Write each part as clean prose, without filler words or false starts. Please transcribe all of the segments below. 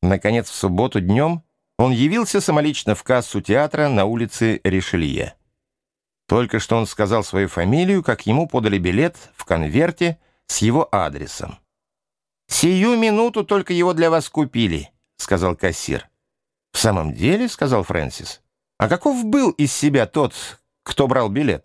Наконец, в субботу днем он явился самолично в кассу театра на улице Ришелье. Только что он сказал свою фамилию, как ему подали билет в конверте с его адресом. «Сию минуту только его для вас купили», — сказал кассир. «В самом деле?» — сказал Фрэнсис. «А каков был из себя тот, кто брал билет?»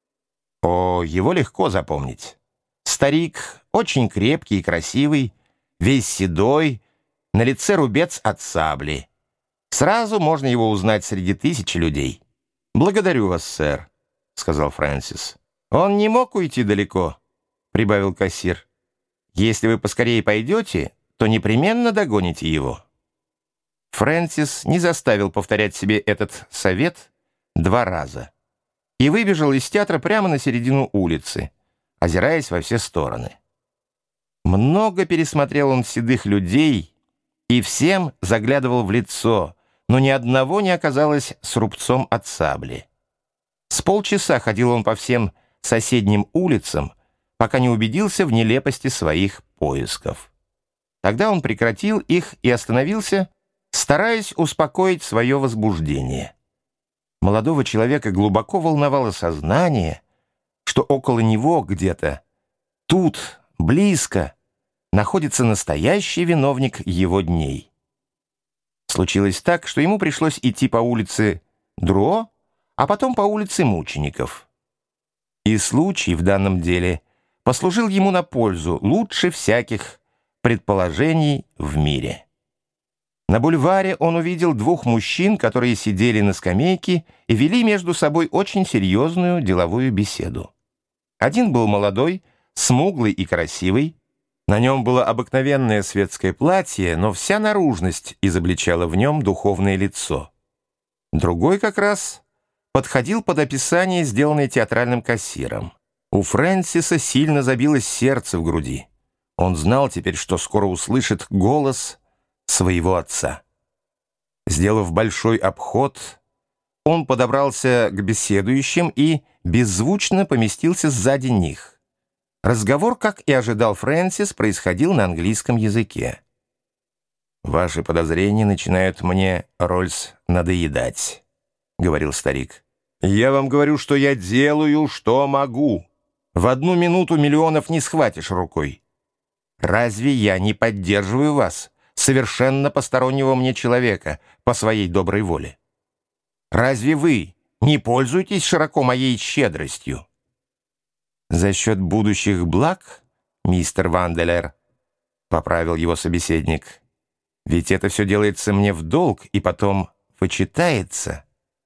«О, его легко запомнить. Старик, очень крепкий и красивый, весь седой, на лице рубец от сабли. Сразу можно его узнать среди тысячи людей». «Благодарю вас, сэр», — сказал Фрэнсис. «Он не мог уйти далеко», — прибавил кассир. «Если вы поскорее пойдете, то непременно догоните его». Фрэнсис не заставил повторять себе этот совет 2 раза и выбежал из театра прямо на середину улицы, озираясь во все стороны. Много пересмотрел он седых людей и всем заглядывал в лицо, но ни одного не оказалось с рубцом от сабли. С полчаса ходил он по всем соседним улицам, пока не убедился в нелепости своих поисков. Тогда он прекратил их и остановился, стараясь успокоить свое возбуждение. Молодого человека глубоко волновало сознание, что около него где-то, тут, близко, находится настоящий виновник его дней. Случилось так, что ему пришлось идти по улице Дро, а потом по улице Мучеников. И случай в данном деле послужил ему на пользу лучше всяких предположений в мире. На бульваре он увидел 2 мужчин, которые сидели на скамейке и вели между собой очень серьезную деловую беседу. Один был молодой, смуглый и красивый. На нем было обыкновенное светское платье, но вся наружность изобличала в нем духовное лицо. Другой как раз подходил под описание, сделанное театральным кассиром. У Фрэнсиса сильно забилось сердце в груди. Он знал теперь, что скоро услышит голос своего отца. Сделав большой обход, он подобрался к беседующим и беззвучно поместился сзади них. Разговор, как и ожидал Фрэнсис, происходил на английском языке. «Ваши подозрения начинают мне, Рольс, надоедать», — говорил старик. «Я вам говорю, что я делаю, что могу. В 1 минуту миллионов не схватишь рукой. Разве я не поддерживаю вас, совершенно постороннего мне человека, по своей доброй воле? Разве вы не пользуетесь широко моей щедростью?» «За счет будущих благ, мистер Ванделер», — поправил его собеседник, «ведь это все делается мне в долг и потом вычитается».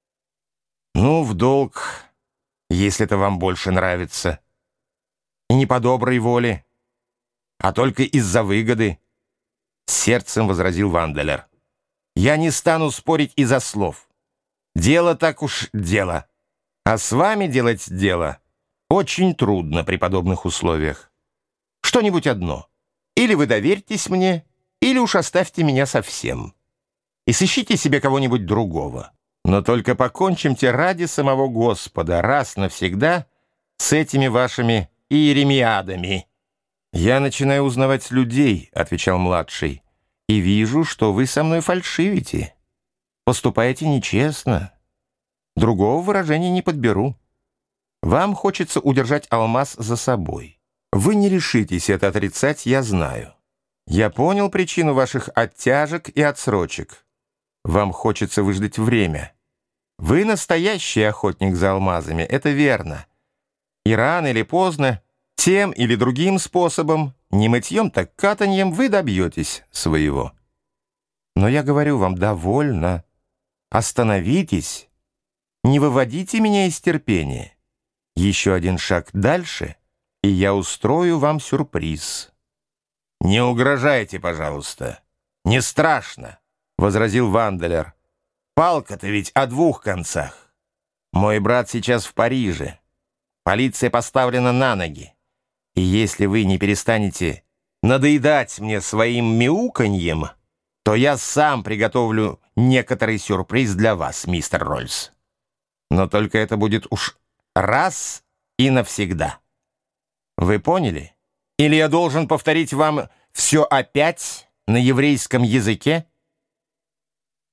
«Ну, в долг, если это вам больше нравится. И не по доброй воле, а только из-за выгоды», — с сердцем возразил Ванделер. «Я не стану спорить из-за слов. Дело так уж дело. А с вами делать дело очень трудно при подобных условиях. Что-нибудь одно. Или вы доверьтесь мне, или уж оставьте меня совсем. И сыщите себе кого-нибудь другого. Но только покончимте ради самого Господа раз навсегда с этими вашими иеремиадами». «Я начинаю узнавать людей», — отвечал младший, «и вижу, что вы со мной фальшивите. Поступаете нечестно. Другого выражения не подберу. Вам хочется удержать алмаз за собой. Вы не решитесь это отрицать, я знаю. Я понял причину ваших оттяжек и отсрочек. Вам хочется выждать время. Вы настоящий охотник за алмазами, это верно. И рано или поздно, тем или другим способом, не мытьем, так катаньем, вы добьетесь своего. Но я говорю вам, довольно. Остановитесь. Не выводите меня из терпения. Еще один шаг дальше, и я устрою вам сюрприз». «Не угрожайте, пожалуйста. Не страшно», — возразил Ванделер. «Палка-то ведь о 2 концах. Мой брат сейчас в Париже. Полиция поставлена на ноги. И если вы не перестанете надоедать мне своим мяуканьем, то я сам приготовлю некоторый сюрприз для вас, мистер Рольс. Но только это будет уж раз и навсегда. Вы поняли? Или я должен повторить вам все опять на еврейском языке?»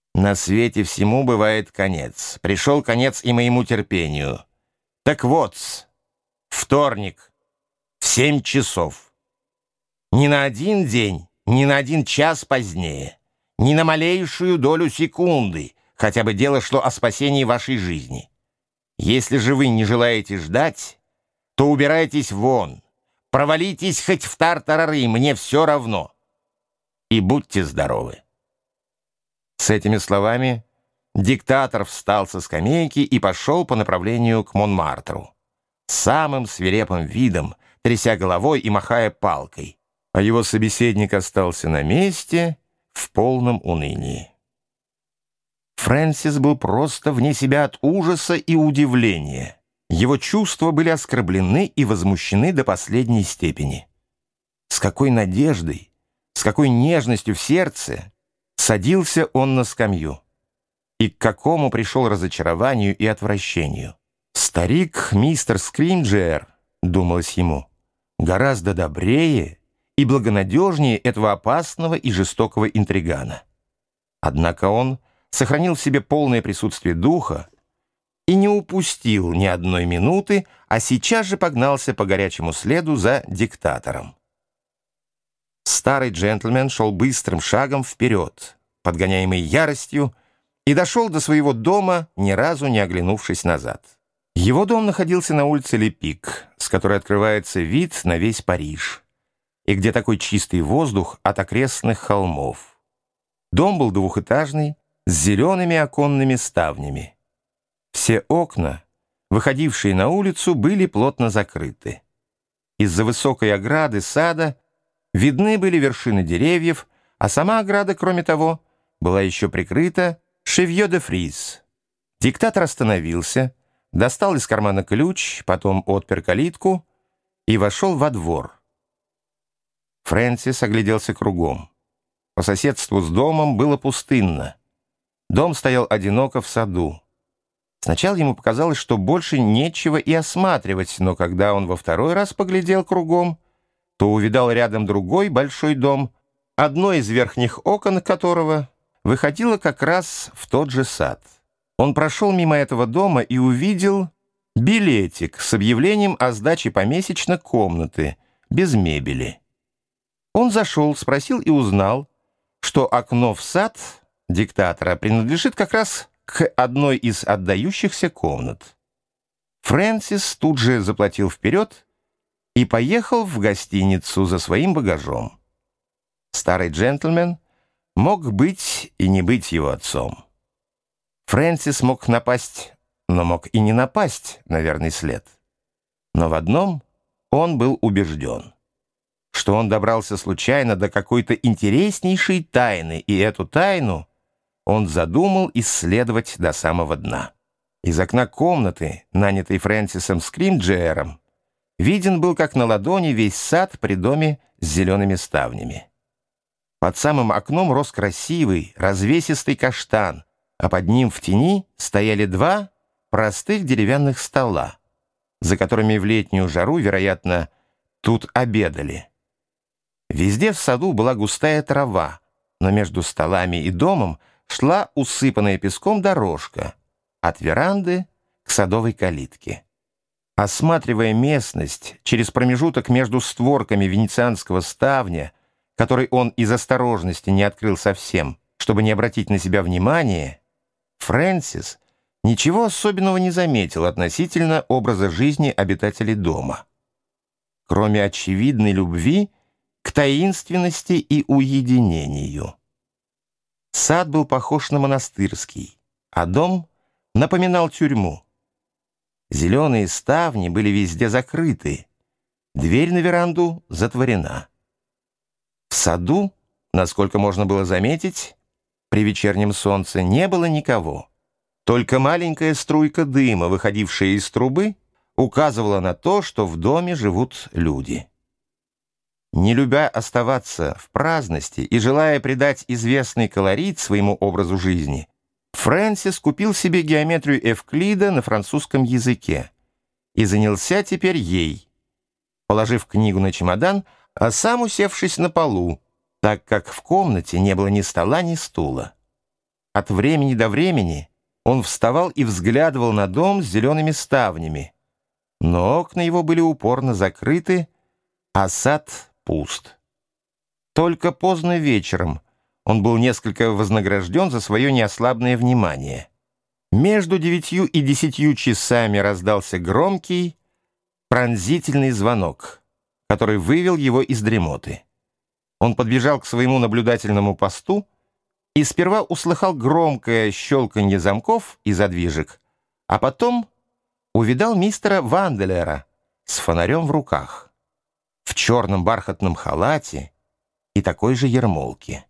На свете всему бывает конец. Пришел конец и моему терпению. Так вот, вторник, в 7 часов. Ни на один день, ни на один час позднее, ни на малейшую долю секунды, хотя бы дело шло о спасении вашей жизни. Если же вы не желаете ждать, то убирайтесь вон, провалитесь хоть в тартарары, мне все равно. И будьте здоровы. С этими словами диктатор встал со скамейки и пошел по направлению к Монмартру, самым свирепым видом, тряся головой и махая палкой, а его собеседник остался на месте в полном унынии. Фрэнсис был просто вне себя от ужаса и удивления. Его чувства были оскорблены и возмущены до последней степени. С какой надеждой, с какой нежностью в сердце садился он на скамью, и к какому пришел разочарованию и отвращению. Старик мистер Скримджиэр, думалось ему, гораздо добрее и благонадежнее этого опасного и жестокого интригана. Однако он сохранил в себе полное присутствие духа и не упустил ни одной минуты, а сейчас же погнался по горячему следу за диктатором. Старый джентльмен шел быстрым шагом вперед, подгоняемый яростью, и дошел до своего дома, ни разу не оглянувшись назад. Его дом находился на улице Лепик, с которой открывается вид на весь Париж, и где такой чистый воздух от окрестных холмов. Дом был двухэтажный, с зелеными оконными ставнями. Все окна, выходившие на улицу, были плотно закрыты. Из-за высокой ограды сада видны были вершины деревьев, а сама ограда, кроме того, была еще прикрыта шевье де фриз. Диктатор остановился, достал из кармана ключ, потом отпер калитку и вошел во двор. Фрэнсис огляделся кругом. По соседству с домом было пустынно. Дом стоял одиноко в саду. Сначала ему показалось, что больше нечего и осматривать, но когда он во второй раз поглядел кругом, то увидал рядом другой большой дом, одно из верхних окон которого выходило как раз в тот же сад. Он прошел мимо этого дома и увидел билетик с объявлением о сдаче помесячно комнаты, без мебели. Он зашел, спросил и узнал, что окно в сад диктатора принадлежит как раз к одной из отдающихся комнат. Фрэнсис тут же заплатил вперед и поехал в гостиницу за своим багажом. Старый джентльмен мог быть и не быть его отцом. Фрэнсис мог напасть, но мог и не напасть на верный след. Но в одном он был убежден, что он добрался случайно до какой-то интереснейшей тайны, и эту тайну он задумал исследовать до самого дна. Из окна комнаты, нанятой Фрэнсисом Скримджиэром, виден был как на ладони весь сад при доме с зелеными ставнями. Под самым окном рос красивый, развесистый каштан, а под ним в тени стояли два простых деревянных стола, за которыми в летнюю жару, вероятно, тут обедали. Везде в саду была густая трава, но между столами и домом шла усыпанная песком дорожка от веранды к садовой калитке. Осматривая местность через промежуток между створками венецианского ставня, который он из осторожности не открыл совсем, чтобы не обратить на себя внимания, Фрэнсис ничего особенного не заметил относительно образа жизни обитателей дома, кроме очевидной любви к таинственности и уединению. Сад был похож на монастырский, а дом напоминал тюрьму. Зеленые ставни были везде закрыты, дверь на веранду затворена. В саду, насколько можно было заметить, при вечернем солнце не было никого. Только маленькая струйка дыма, выходившая из трубы, указывала на то, что в доме живут люди. Не любя оставаться в праздности и желая придать известный колорит своему образу жизни, Фрэнсис купил себе геометрию Эвклида на французском языке и занялся теперь ей, положив книгу на чемодан, а сам усевшись на полу, так как в комнате не было ни стола, ни стула. от времени до времени он вставал и взглядывал на дом с зелеными ставнями, но окна его были упорно закрыты, а сад пуст. Только поздно вечером он был несколько вознагражден за свое неослабное внимание. Между 9 и 10 часами раздался громкий, пронзительный звонок, который вывел его из дремоты. Он подбежал к своему наблюдательному посту и сперва услыхал громкое щелканье замков и задвижек, а потом увидал мистера Ванделера с фонарем в руках, в черном бархатном халате и такой же ермолке.